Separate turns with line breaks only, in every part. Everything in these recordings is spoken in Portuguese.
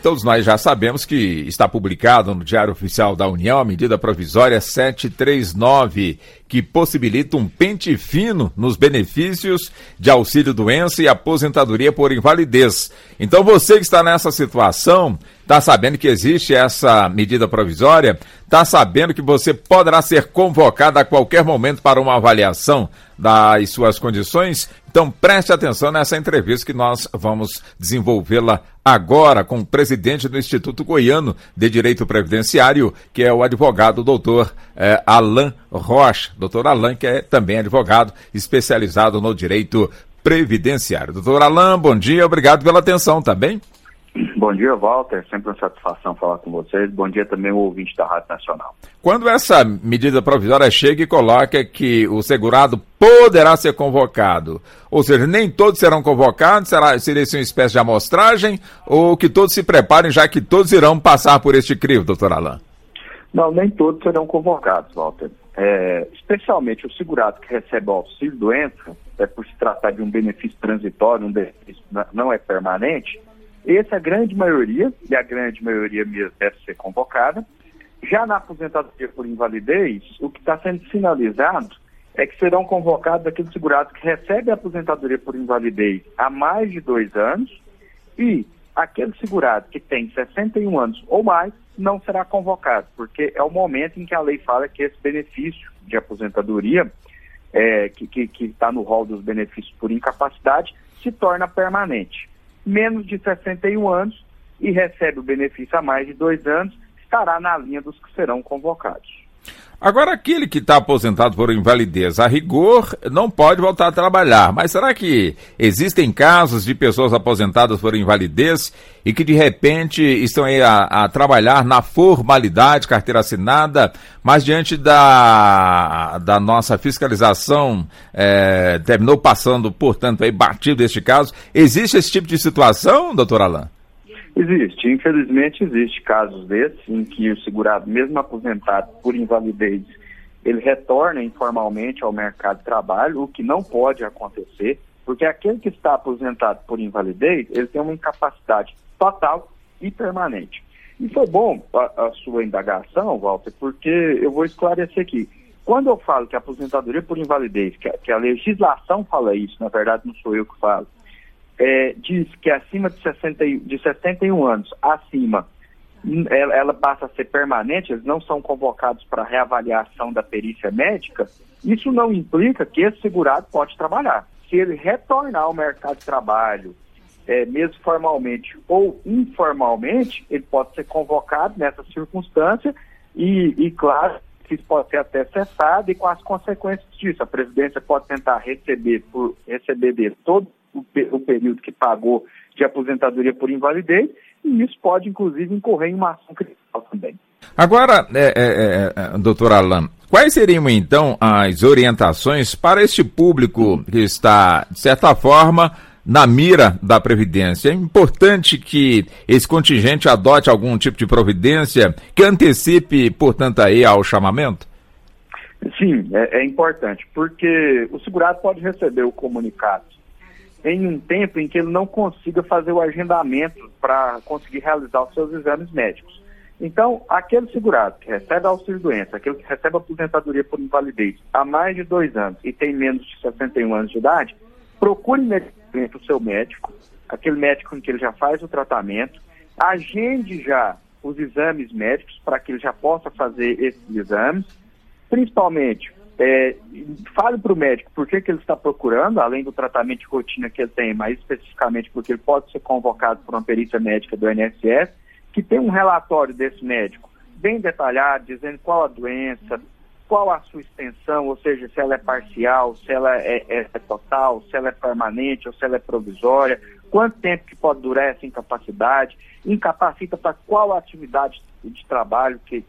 Todos nós já sabemos que está publicado no Diário Oficial da União a medida provisória 739, que possibilita um pente fino nos benefícios de auxílio-doença e aposentadoria por invalidez. Então você que está nessa situação, está sabendo que existe essa medida provisória, está sabendo que você poderá ser convocado a qualquer momento para uma avaliação das suas condições. Então preste atenção nessa entrevista que nós vamos desenvolvê-la agora com o presidente do Instituto Goiano de Direito Previdenciário, que é o advogado doutor Alain Rocha. Doutor Alain, que é também advogado especializado no direito previdenciário. Doutor Alain, bom dia, obrigado pela atenção, tá bem?
Bom dia, Walter. Sempre uma satisfação falar com vocês. Bom dia também ao ouvinte da Rádio Nacional.
Quando essa medida provisória chega e coloca que o segurado poderá ser convocado, ou seja, nem todos serão convocados, seria uma espécie de amostragem, ou que todos se preparem, já que todos irão passar por este crivo, doutor Alain?
Não, nem todos serão convocados, Walter. Especialmente o segurado que recebe o auxílio-doença, por se tratar de um benefício transitório, um benefício não é permanente. Essa é a grande maioria, e a grande maioria mesmo deve ser convocada. Já na aposentadoria por invalidez, o que está sendo sinalizado é que serão convocados aqueles segurados que recebem a aposentadoria por invalidez há mais de 2 anos, e aquele segurado que tem 61 anos ou mais não será convocado, porque é o momento em que a lei fala que esse benefício de aposentadoria, que está no rol dos benefícios por incapacidade, se torna permanente. Menos de 61 anos e recebe o benefício há mais de 2 anos, estará na linha dos que serão convocados.
Agora, aquele que está aposentado por invalidez, a rigor, não pode voltar a trabalhar. Mas será que existem casos de pessoas aposentadas por invalidez e que, de repente, estão aí a trabalhar na formalidade, carteira assinada, mas diante da nossa fiscalização, terminou passando, portanto, aí batido este caso? Existe esse tipo de situação, doutor Alain?
Existe, infelizmente existe casos desses em que o segurado, mesmo aposentado por invalidez, ele retorna informalmente ao mercado de trabalho, o que não pode acontecer, porque aquele que está aposentado por invalidez, ele tem uma incapacidade total e permanente. E foi bom a sua indagação, Walter, porque eu vou esclarecer aqui. Quando eu falo que a aposentadoria por invalidez, que a legislação fala isso, na verdade não sou eu que falo, diz que acima de 61 anos, acima, ela passa a ser permanente, eles não são convocados para reavaliação da perícia médica, isso não implica que esse segurado pode trabalhar. Se ele retornar ao mercado de trabalho, mesmo formalmente ou informalmente, ele pode ser convocado nessa circunstância e claro, que isso pode ser até cessado e com as consequências disso. A Previdência pode tentar receber dele todo o período que pagou de aposentadoria por invalidez, e isso pode, inclusive, incorrer em uma ação criminal também.
Agora, doutor Alain, quais seriam, então, as orientações para este público que está, de certa forma, na mira da Previdência? É importante que esse contingente adote algum tipo de providência que antecipe, portanto, aí ao chamamento?
Sim, é importante, porque o segurado pode receber o comunicado em um tempo em que ele não consiga fazer o agendamento para conseguir realizar os seus exames médicos. Então, aquele segurado que recebe auxílio-doença, aquele que recebe aposentadoria por invalidez há mais de 2 anos e tem menos de 61 anos de idade, procure imediatamente o seu médico, aquele médico em que ele já faz o tratamento, agende já os exames médicos para que ele já possa fazer esses exames, principalmente fale para o médico por que ele está procurando, além do tratamento de rotina que ele tem, mas especificamente porque ele pode ser convocado por uma perícia médica do INSS, que tem um relatório desse médico bem detalhado, dizendo qual a doença, qual a sua extensão, ou seja, se ela é parcial, se ela é total, se ela é permanente ou se ela é provisória, quanto tempo que pode durar essa incapacidade, incapacita para qual atividade de trabalho que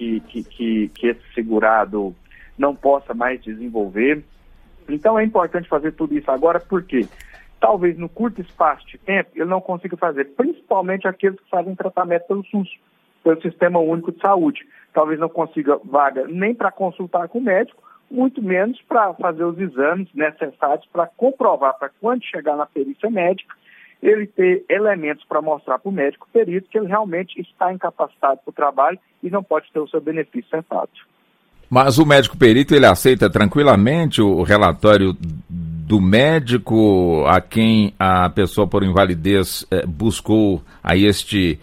esse segurado não possa mais desenvolver. Então é importante fazer tudo isso agora, porque talvez no curto espaço de tempo ele não consiga fazer, principalmente aqueles que fazem tratamento pelo SUS, pelo Sistema Único de Saúde. Talvez não consiga vaga nem para consultar com o médico, muito menos para fazer os exames necessários para comprovar, para quando chegar na perícia médica, ele ter elementos para mostrar para o médico perito que ele realmente está incapacitado para o trabalho e não pode ter o seu benefício cessado.
Mas o médico perito, ele aceita tranquilamente o relatório do médico a quem a pessoa por invalidez buscou aí este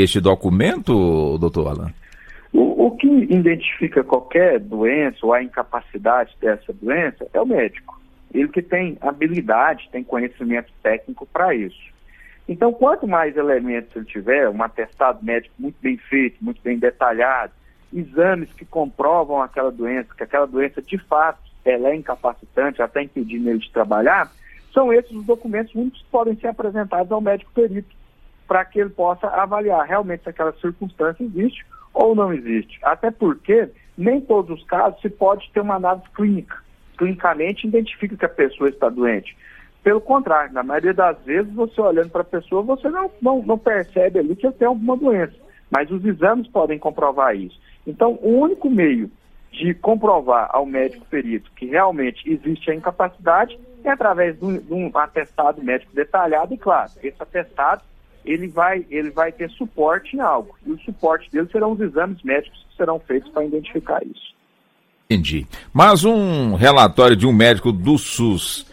documento, doutor Alan?
O que identifica qualquer doença ou a incapacidade dessa doença é o médico. Ele que tem habilidade, tem conhecimento técnico para isso. Então, quanto mais elementos ele tiver, um atestado médico muito bem feito, muito bem detalhado, exames que comprovam aquela doença, que aquela doença de fato ela é incapacitante, até impedindo ele de trabalhar, são esses os documentos únicos que podem ser apresentados ao médico perito, para que ele possa avaliar realmente se aquela circunstância existe ou não existe. Até porque nem todos os casos se pode ter uma análise clínica. Clinicamente identifica que a pessoa está doente. Pelo contrário, na maioria das vezes, você olhando para a pessoa, você não percebe ali que ele tem alguma doença. Mas os exames podem comprovar isso. Então, o único meio de comprovar ao médico perito que realmente existe a incapacidade é através de um atestado médico detalhado e claro, esse atestado ele vai ter suporte em algo. E o suporte dele serão os exames médicos que serão feitos para identificar isso.
Entendi. Mas um relatório de um médico do SUS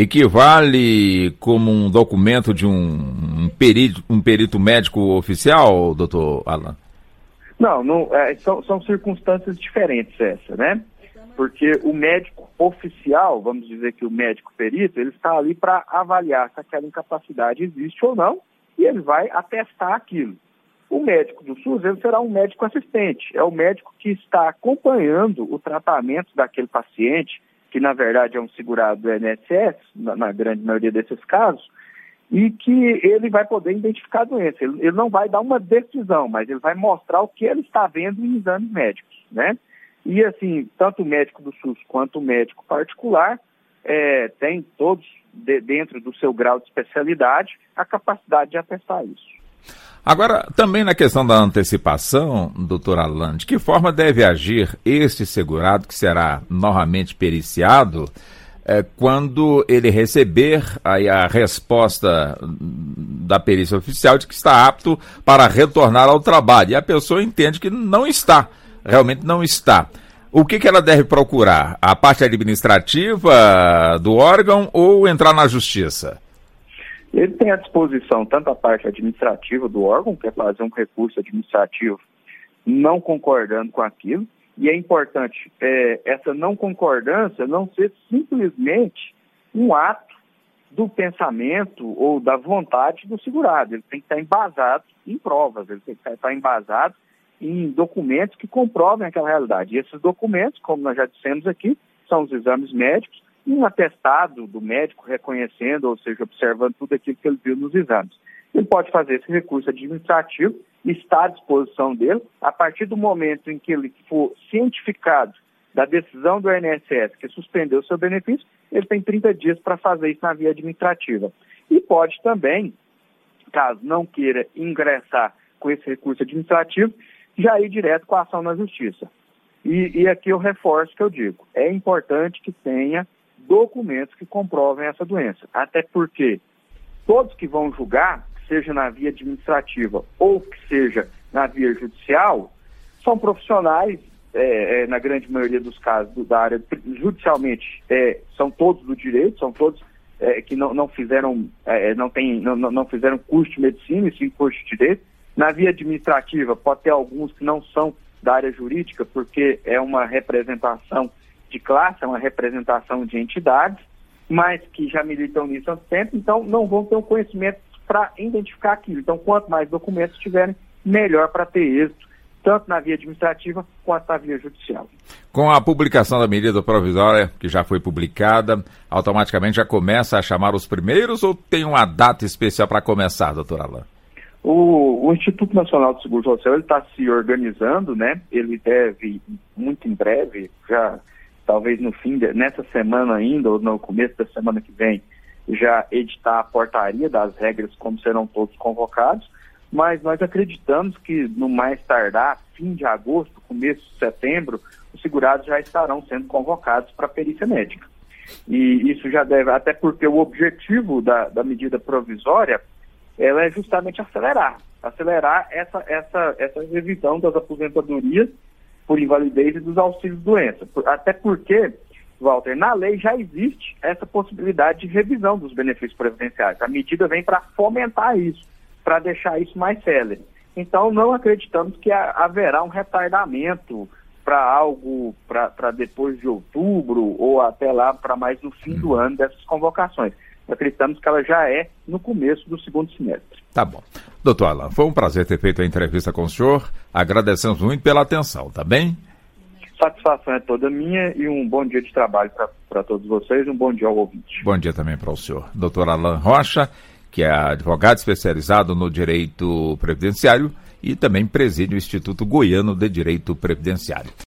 equivale como um documento de um perito médico oficial, doutor Alan?
Não são circunstâncias diferentes essa, né? Porque o médico oficial, vamos dizer que o médico perito, ele está ali para avaliar se aquela incapacidade existe ou não, e ele vai atestar aquilo. O médico do SUS, ele será um médico assistente, é o médico que está acompanhando o tratamento daquele paciente, que na verdade é um segurado do INSS, na grande maioria desses casos, e que ele vai poder identificar a doença. Ele não vai dar uma decisão, mas ele vai mostrar o que ele está vendo em exames médicos, né? E assim, tanto o médico do SUS quanto o médico particular tem todos, dentro do seu grau de especialidade, a capacidade de atestar isso.
Agora, também na questão da antecipação, doutor Alan, de que forma deve agir este segurado que será novamente periciado quando ele receber aí a resposta da perícia oficial de que está apto para retornar ao trabalho e a pessoa entende que não está, realmente não está. O que ela deve procurar? A parte administrativa do órgão ou entrar na justiça?
Ele tem à disposição tanto a parte administrativa do órgão, que é fazer um recurso administrativo não concordando com aquilo, e é importante essa não concordância não ser simplesmente um ato do pensamento ou da vontade do segurado. Ele tem que estar embasado em provas, ele tem que estar embasado em documentos que comprovem aquela realidade. E esses documentos, como nós já dissemos aqui, são os exames médicos, e um atestado do médico reconhecendo, ou seja, observando tudo aquilo que ele viu nos exames. Ele pode fazer esse recurso administrativo, está à disposição dele, a partir do momento em que ele for cientificado da decisão do INSS que suspendeu o seu benefício, ele tem 30 dias para fazer isso na via administrativa. E pode também, caso não queira ingressar com esse recurso administrativo, já ir direto com a ação na justiça. E aqui eu reforço o que eu digo, é importante que tenha documentos que comprovem essa doença. Até porque todos que vão julgar, seja na via administrativa ou que seja na via judicial, são profissionais, na grande maioria dos casos da área, judicialmente, são todos do direito, são todos que não fizeram curso de medicina e sim curso de direito. Na via administrativa, pode ter alguns que não são da área jurídica, porque é uma representação de classe, é uma representação de entidades, mas que já militam nisso há muito tempo, então não vão ter um conhecimento para identificar aquilo. Então, quanto mais documentos tiverem, melhor para ter êxito, tanto na via administrativa quanto na via judicial.
Com a publicação da medida provisória, que já foi publicada, automaticamente já começa a chamar os primeiros ou tem uma data especial para começar, doutor Alan?
O Instituto Nacional do Seguro Social está se organizando, né? Ele deve, muito em breve, já talvez nessa semana ainda, ou no começo da semana que vem, já editar a portaria das regras, como serão todos convocados, mas nós acreditamos que no mais tardar, fim de agosto, começo de setembro, os segurados já estarão sendo convocados para a perícia médica. E isso já deve, até porque o objetivo da medida provisória ela é justamente acelerar essa revisão das aposentadorias por invalidez e dos auxílios-doença. Até porque, Walter, na lei já existe essa possibilidade de revisão dos benefícios previdenciários. A medida vem para fomentar isso, para deixar isso mais célere. Então, não acreditamos que haverá um retardamento para algo para depois de outubro ou até lá para mais no fim do ano dessas convocações. Acreditamos que ela já é no começo do segundo semestre.
Tá bom. Doutor Alain, foi um prazer ter feito a entrevista com o senhor. Agradecemos muito pela atenção, tá bem?
Satisfação é toda minha e um bom dia de trabalho para todos vocês e um bom dia ao ouvinte.
Bom dia também para o senhor. Doutor Alain Rocha, que é advogado especializado no direito previdenciário e também preside o Instituto Goiano de Direito Previdenciário.